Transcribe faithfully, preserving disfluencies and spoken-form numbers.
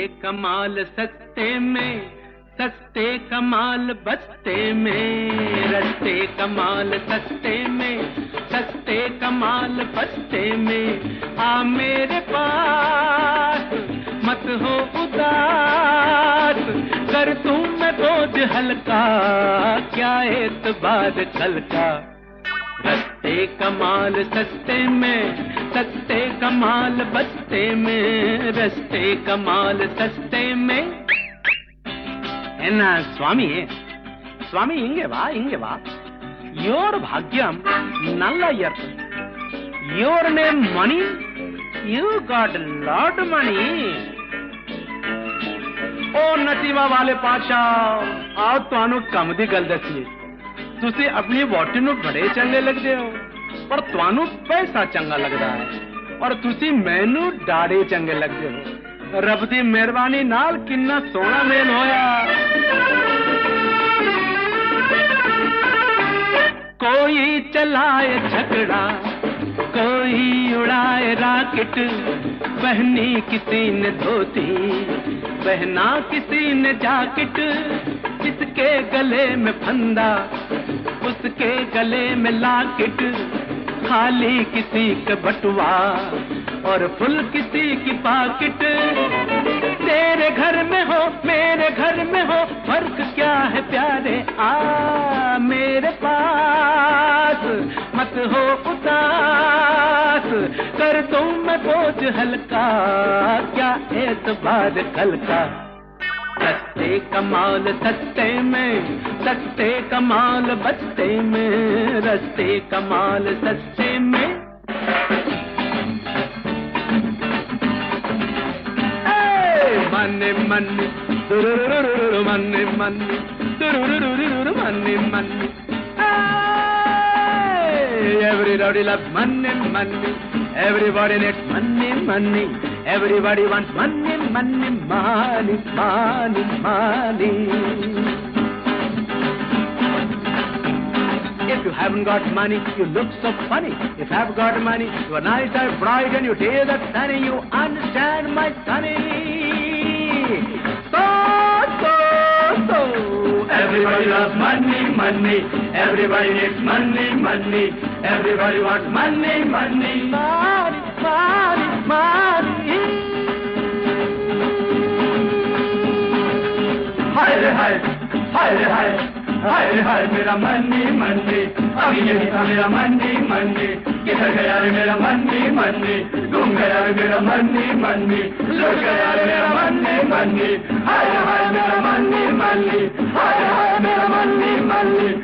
कमाल सस्ते में, सस्ते कमाल बस्ते में, रस्ते कमाल सस्ते में, सस्ते कमाल बस्ते में। आ मेरे पास मत हो उदास, कर दूं मैं बोझ हल्का, क्या एतबार कल का। रस्ते कमाल सस्ते में, सस्ते कमाल बस्ते में, रस्ते कमाल सस्ते में। एना स्वामी स्वामी इंगे वा इंगे वा, योर भाग्यम नल्ला यर्थ, your name money, you got lot money. ओ नसीबा वाले पातशाह, आओ तुहानू कम दी गल दसीए। तुसी अपनी वोटी नू बड़े चंगे लगदे हो, पर तुहानू पैसा चंगा लगदा है, और तुसी मैनू डाड़े चंगे लगदे हो। रब दी मेहरबानी नाल किन्ना सोहना मेल होया। कोई चलाए झगड़ा, कोई उड़ाए राकेट, पहनी किसी ने धोती, पहना किसी ने जैकेट, किसके गले में फंदा, उसके गले में लाकेट, खाली किसी का बटुआ और फुल किसी की पाकिट। तेरे घर में हो मेरे घर में हो, फर्क क्या है प्यारे, आ मेरे पास मत हो उदास, कर दूं मैं बोझ हल्का, क्या एतबार कल का। सस्ते कमाल सस्ते में, सस्ते कमाल बस्ते में, रस्ते कमाल सस्ते में। मन्ने मन्ने दुरुरुरुरु, मन्ने मन्ने दुरुरुरुरु, मन्ने मन्ने। Everybody loves money, money. Everybody needs money, money. Everybody wants money, money, money, money, money. If you haven't got money, you look so funny. If you have got money, your nights are bright and your days are sunny. You understand, my sonny? So, so, so. Everybody loves money, money. Everybody needs money, money. Everybody wants money, money, money, money, money. Hi, hi, hi, hi, hi, hi, मेरा money, money. अभी यही था मेरा money, money. किधर गया रे मेरा money, money. घूम गया रे मेरा money, money. लुट गया रे मेरा money, money. Hi, hi, मेरा money, money. Hi, hi, मेरा money, money.